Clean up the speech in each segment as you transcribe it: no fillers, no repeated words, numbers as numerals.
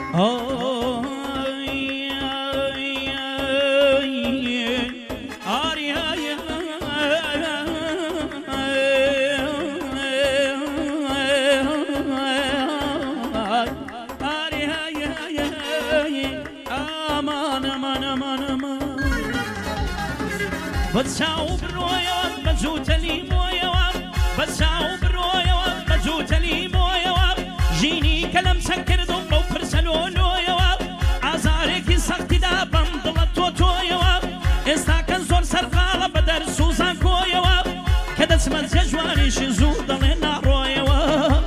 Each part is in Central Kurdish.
بەچاو بڕۆیەوە بەجووتەلی مۆیەوە بەچاو بڕۆیەوە بەجووتەلی مۆیەوە ژینی کە لەم چەند کردم بەو پرسە لۆلۆیەوە ئازارێکی سەختیدا بەم دڵە تۆتۆیەوە ئێستا کە زۆر سەرقاڵە بە دەرسوزان کۆیەوە کە دەچمە جێ جوانیشی زوو دەڵێ ناڕۆیەوە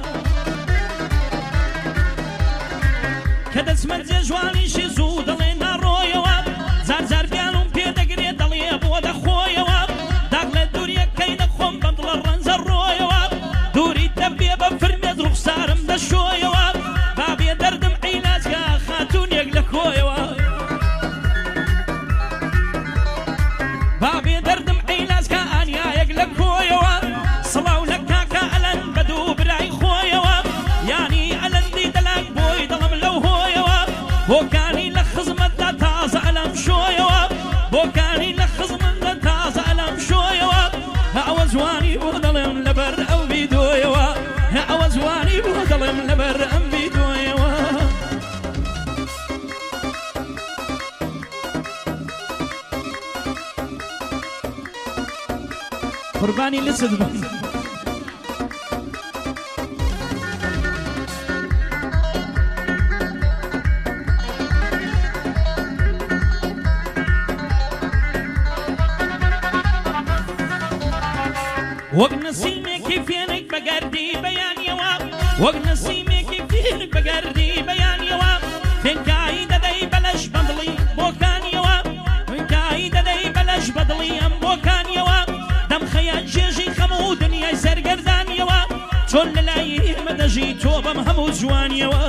کە دەچمە جێ جوانیشی زوو دەڵێ ناڕۆیەوە جار بیانم پێدەگرێت دەڵێ بۆ دەخۆیەوە داغ لە دووریەکەی نەخۆم بەم دڵە ڕەنجە ڕۆیەوە دووری دەبێ بە فرمێت ڕوخسارم دەشۆیەوە بابێ دەردم عیلاجگا خاتوونێک لە کۆیەوە بابێ دەردم عیلاجگا ئانیایەک لە کۆیەوە سڵاو لە کاکە ئەلەن بە دوو برای خۆیەوە یانی ئەلەندی دەلاک بۆی دڵم لەو هۆیەوە بۆکانی لە خزمەتدا تازە ئەلەم شۆیەوە بۆکانی لە خزمەتدا تازە ئەلەم شۆیەوە ئەوە جوانی بۆ دەڵێم لەبەر ئەو ڤیدۆیەوە ئەوە جوانی بۆ دەڵێم لەبەر ئەم ڤیدۆیەوە قوربانی لچت بم وەک نسیمێکی فێنێک بەگەردی بەیانیەوە وەک نسیمێکی فێنێک بەگەردی بەیانیەوە فێنکایی دەدەی بەلەش بەدڵی بۆکانیەوە فێنکایی دەدەی بەلەش بەدڵی ئەم بۆکانیەوە دەمخەیە جێژی خەموو دنیای سەرگەردانیەوە چۆن لەلای ئێمە دەژی تۆ بەم هەموو جوانیەوە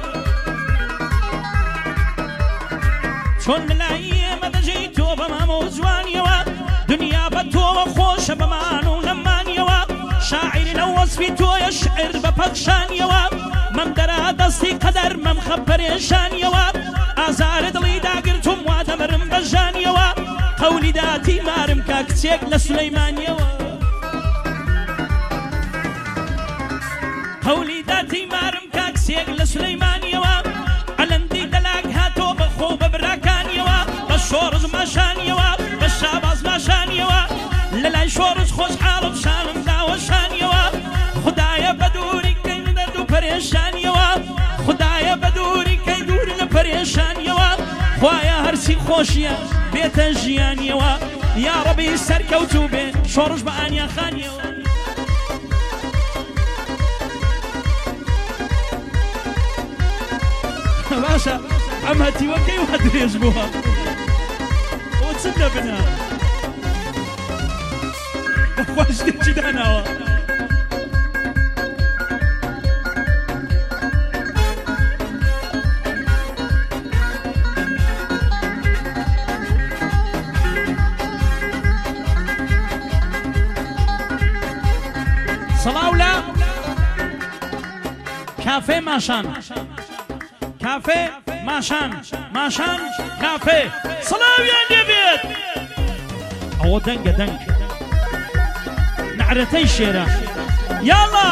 چۆن لەلای ئێمە دەژی تۆ بەم هەموو جوانیەوە دنیا بە تۆوە خۆشە بەمان و نەمانیەوە شاعری لە وەسفی تۆیە شعر بە پەخشانیەوە مەم دەرا دەستی قەدەر مەم خە پەرێشانیەوە ئازارە دڵی داگرتوم وا دەمرم بەژانیەوە قەولی داتی مارم کا کچێک لە سولەیمانیەوە قەولی داتی مارم کا کچێک لە سولەیمانیەوە ئەلەندی دەلاک هاتۆ بەخۆ بە براکانیەوە بە شۆڕژ ماشانیەوە بە شاباز ماشانیەوە لەلای شۆڕش خۆشحاڵم شانم داوەشانیەوە خدایە بە دووری کەی دەرد و پەرێشانیەوە خدایە بە دووری کەی دوور لە پەرێشانیەوە خوایە هەرچی خۆشیە بێتە ژیانیەوە یا ڕەبی سەرکەوتوو بێ شۆڕش بە ئانیا خانیەوە باشە ئەم هەتیوەکەی وا درێژ بووە ئەوە چ دەبنە بەخوا شتێکی داناوە سەڵاو لە کافێ ماشان کافێ ماشان ماشان کافێ سڵاویان دەبێت ئەوە دەنگە دەنگ نعرەتەی شێرە یاڵا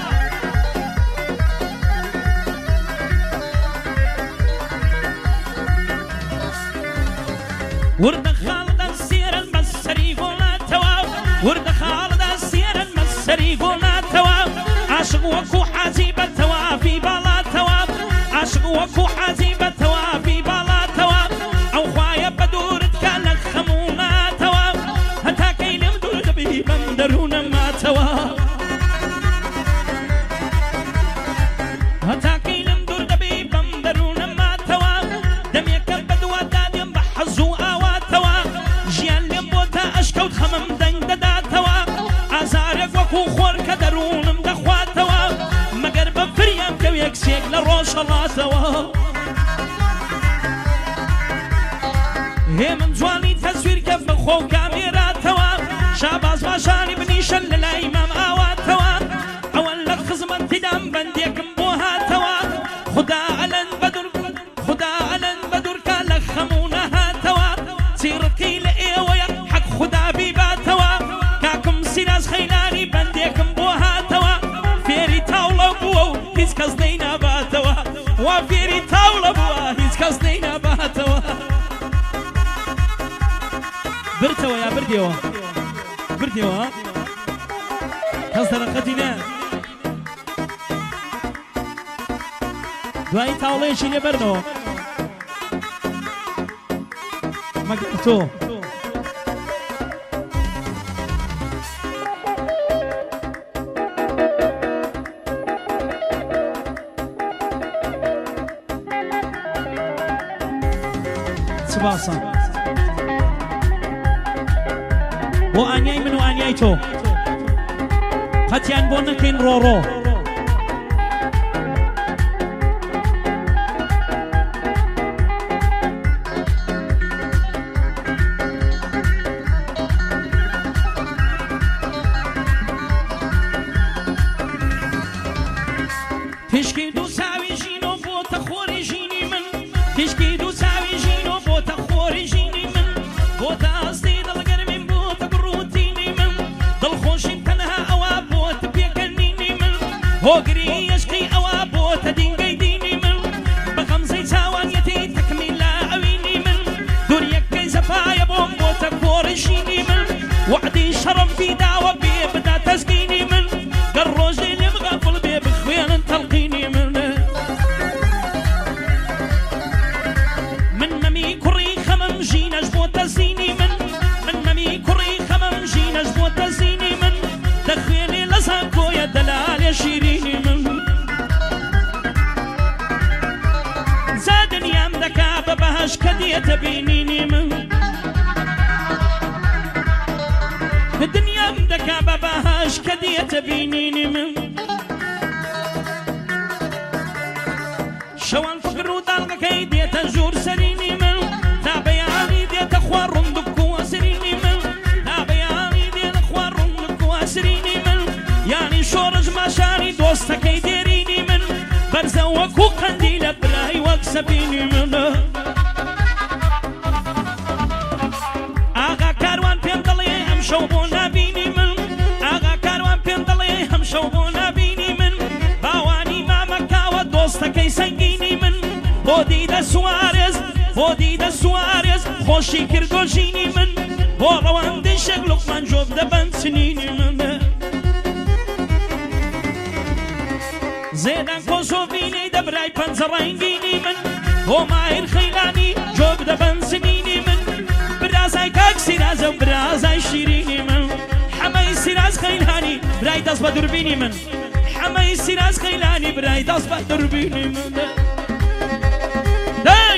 وردە خاڵدا سێرن بە سەری گۆڵاتەوە وردە خاڵدا سێرن بە سەری گۆڵاتەوە عاشق وەکو حاجی بە تەوافی باڵاتەوە عاشق وەکو حاجی بە تەوافی باڵاتەوە ئەو خوایە بە دوورت کا لە خەموماتەوە هەتاکەی لەم دوور دەبی بەم دەروونە ماتەوە هەتاکەی لەم دوور دەبی بەم دەروونە ماتەوە دەمێکە بەدووە دادێم بە حەز و ئاواتەوە ژیان لێم بۆ تا ئەشکەوت خەمم دەنگ دەداتەوە ئازارێک وەکو خۆر کە دەروونم دەخواتەوە مەگەر بە فریام کەو یەکسێک لە ڕۆژهەڵاتەوە هێ من جوانی تەسویر کە بەخۆ و کامێراتەوە شاباز ماشانی بنیشە لەلای مام ئاواتەوە ئەوەن لە خزمەتیدام بەندێکم بۆ هاتەوە خدا ئەلەن بەدور وا فێری تاوڵە بووە هیچ کەس نەیناباتەوە برتەوە یا بردیەوە بردیەوە کەس دەرەقەتی نە دوایی تاوڵەیەکی لێبەرنەوە مەگە تۆ چ باسە بۆ ئانیای من و ئانیای تۆ قەتیان بۆ نەکەین ڕۆڕۆ تشکی دوو چاوی ژینۆ بۆتە خۆری ژینی من تشکی دوو چاوی ژینۆ بۆتە خۆری ژینی من بۆتە ئاستی دڵگەرمیم بۆتە بڕوتینی من دڵخۆشیم تەنها ئەوە بۆتە پێکەنینی من هۆگری عشقی ئەوە بۆتە دینگەی دینی من بە غەمزەی چاوانیەتی تەکمیلە ئەوینی من دووریەکەی زەفایە بۆم بۆتە کۆڕی ژینی من وعدی شەڕەفی داوە بێ بدا تەزگینی من گەر ڕۆژێ لێم غافڵ بێ بخوێنن تەڵقینی من من مەمی کوڕی خەمم ژینەش بۆتە زینی من من مەمی کوڕی خەمم ژینەش بۆتە زینی من دەخوێنێ لە زانکۆیە دەلالێ شیرینی من زا دنیام دەکا بە بەهەش کە دێتە بینینی من دنیام دەکا بە بەهەش کە دێتە بینینی من شەوان فکر و داڵگەکەی دێتە ژوور سەرینی من تا بەیانی دێتە خوار ڕوندک و وەسرینی من تا بەیانی دێتە خوار ڕوندک و وەسرینی من یانی شۆڕژ ماشانی دۆستەکەی دێرینی من بەرزە وەکو قەندی لە برای وەک سەبینی من ئاغا کاروان پێم دەڵێ ئەم شەو بۆ نابینی من ئاغا کاروان پێم دەڵێ ئەم شەو بۆ نابینی من باوانی مامەکاوە دۆستەکەی سەنگینی من بۆ دیدە سوارێز بۆ دیدە سوارێز خۆشی کردۆژینی من بۆ ڕەوەندەی شەک لوقمان جۆب دەبەن چنینی من زێدان کۆسۆڤینەی دەبرای پەنجە ڕەنگینی من بۆ ماهر خەیلانی جۆب دەبەن چنینی من برازای کاک سیرازە و برازای شیرینی من حەمەی سیراز خەیلانی برای دەست بە دووربینی من حەمەی سیراز خەیلانی برای دەست بە دووربینی من دەی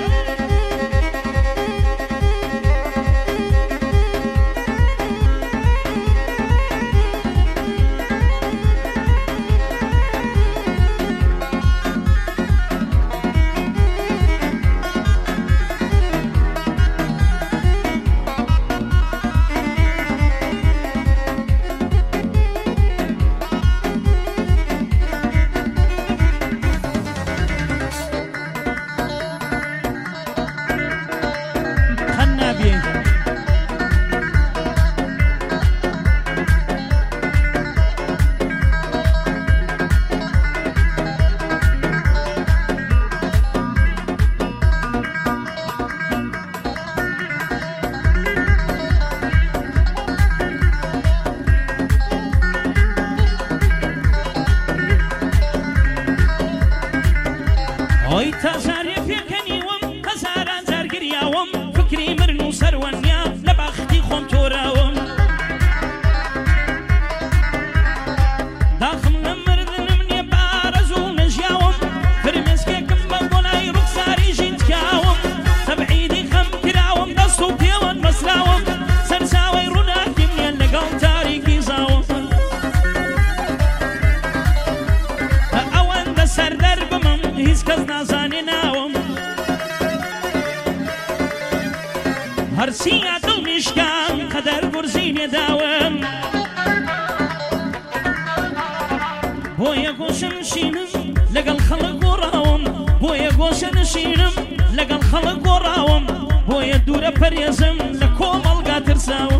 ئۆی تازارێ پێکەنیوەم هەزاران جار گریاوەم فکری مرن و سەروەنیا لە باختی خۆم تۆراوەم داخم لە مردنم نییە بارەز و نەژیاوەم فرمێسکێکم بە بۆلای ڕوخساری ژینتکاوەم تەبعیدی خەم کراوەم دەست و پێوەن بەسراوەم سەرچاوەی ڕووناکیم نیە لەگەڵ تاریکی زاوەم ئەوەندە سەردەر بمم هیچ کەس نازانێ ناوم هەرچی دڵ میشکان قەدەر گورزینێ داوم بۆیە گۆشە نشینم لەگەڵ خەڵک گۆڕاوم بۆیە گۆشە نشینم لەگەڵ خەڵک گۆڕاوم بۆیە دوورە پەرێزم لە کۆمەڵگا ترساوم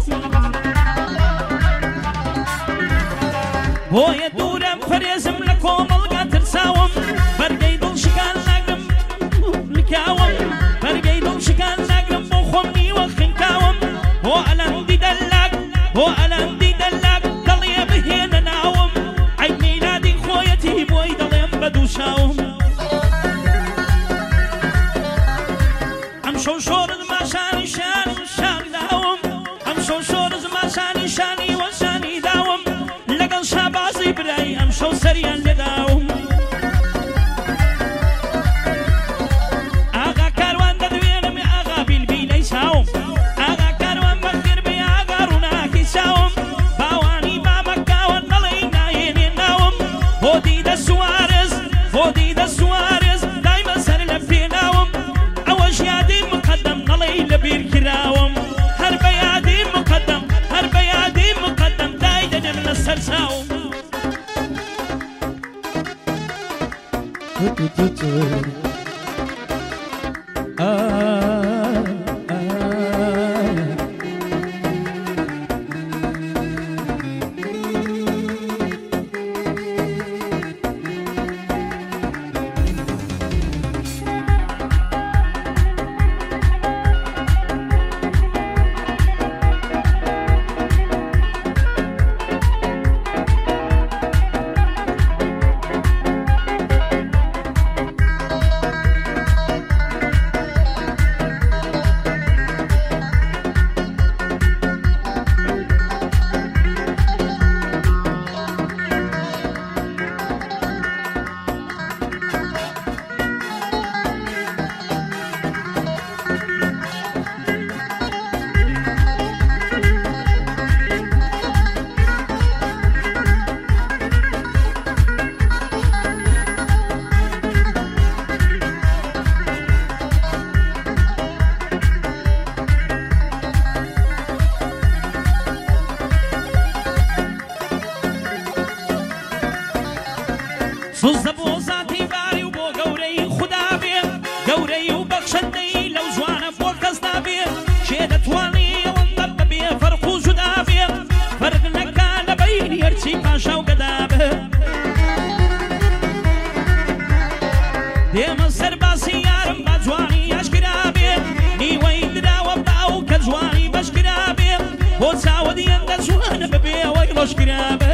بۆیە دوورە پەرێزم لە کۆمەڵگا ترساوم بەرگەی دڵشکان چاو سوزە بۆ زاتی باری و بۆ گەورەی خوددا بێ گەورەی و بەخشەندەی لەو جوانە بۆ کەس نابێ شێ دەتوانی ئەوەندە بەبێ فەرق و جودا بێ فەرق نەکا لە بەینی هەرچی پاشا و گەدا بێ دێمە سەر باسی یارم با جوانی ئاشکرا بێ نیوەی دراوە باو کە جوانی بەشکرا بێ بۆ چاوەدی ئەندە جوانە بەبێ ئەوەی ڕۆژکرا بێ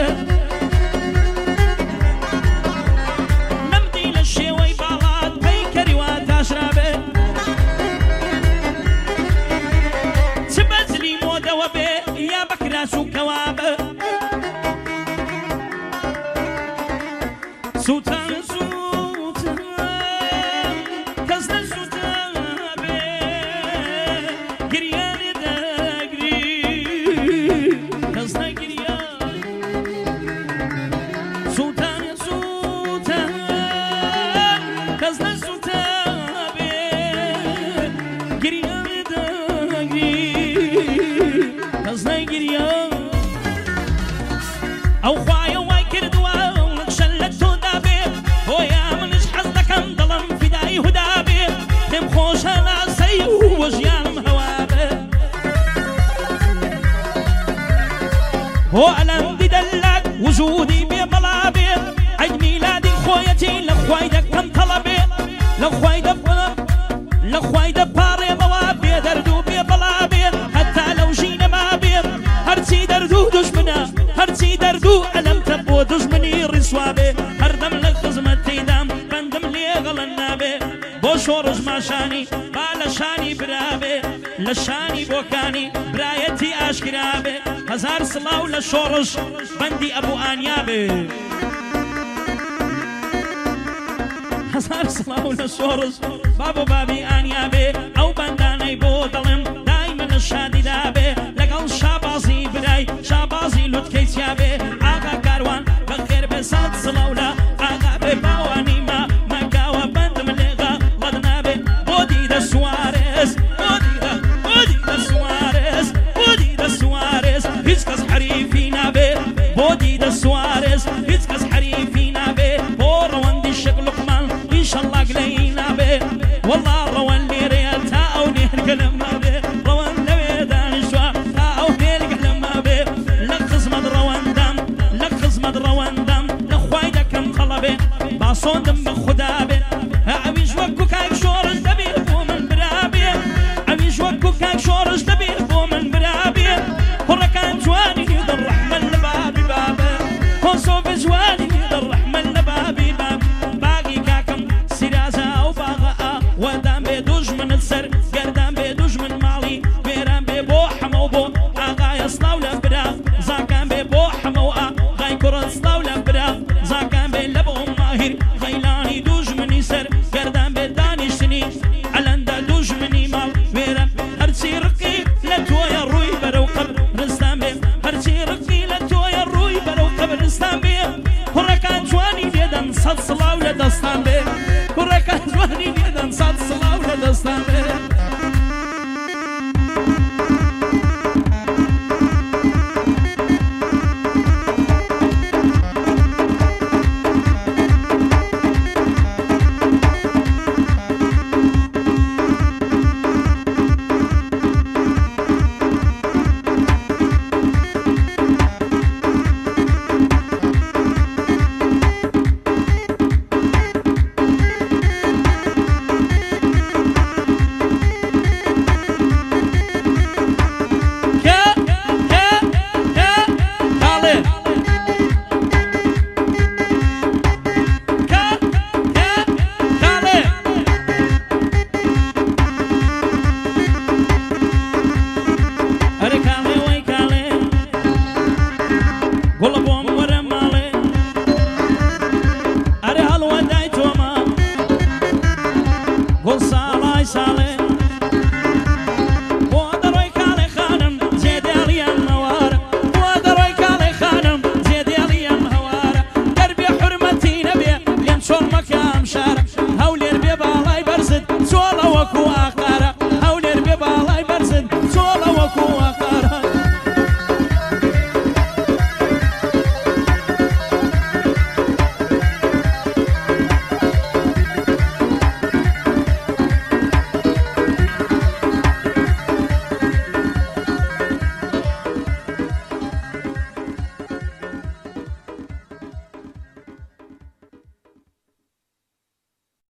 سووتان سووتان کەس نەسووتان بێ گریان دەگری کەس نەگریا سووتان سووتان کەس نەسووتان بێ گریان دەگری کەس نەگریا ئەو خوایە وای کردووە هو ألم بدلك وجودي ببلابي عيد ميلادي خويتي لخوايدك كم طلبي لخوايدك باري موابي دردو ببلابي حتى لو جينا ما بي هرتي دردو دجمنا هرتي دردو ألم تبو دجمني رسوابي هردم لخزمة تيدام بندم لي غلنا بي بو شورج ماشاني بالشاني برابي لشاني بوكاني برايتي أشكرابي هزار سلاو لشورج بندي أبو آنيابي هزار سلاو لشورج بابو بابي آنيابي أو بنداني بو ظلم دايما الشادي دابي لقل شابازي براي شابازي لوتكيتيابي آغا كاروان بخير بسات سلاولا آغا بباواني ما مقاوة بندم لغا غدنابي بودي دا سواريز بودي دا سواريز بودي دا سواريز هيच كاس حريفينا بي بودي دا سواريز هيच كاس حريفينا بي بو روان دي شغل قمان إن شاء الله قلينا بي والله روان لي ريال تاو نهر قلما بي روان لبي دان شوا تاو نهر قلما بي لك خزمد روان دام لك خزمد روان دام لخوايدا كم خلبي باصون دم بخدا بي عويش وكو كاك شورج دبي بو من برابي عويش وكو كاك شورج دبي بو من برابي هركان جواني يد الرحمن لبابي بابي كونسو بجواني يد الرحمن لبابي بابي باقي كاكم سيرازا وباغا ودام بيدوج من السر قردام بيدوج من مالي بيران بيبو حمو بو آغا يصلاو لبرا زاكان بيبو حمو غاي كورن صلاو لبرا زاكان بيلبو ماهر غيلاني دوج مني سر قردام بيداني شني علندا دوج مني مال بيران هرسي رقي لتويا روي برو قبر رستان بي هرسي رقي لتويا روي برو قبر رستان بي هركان جواني ليدن صد صلاو لدستان بي هركان جواني ليدن صد صلاو لدستان بي گۆڵ ساڵای ساڵێ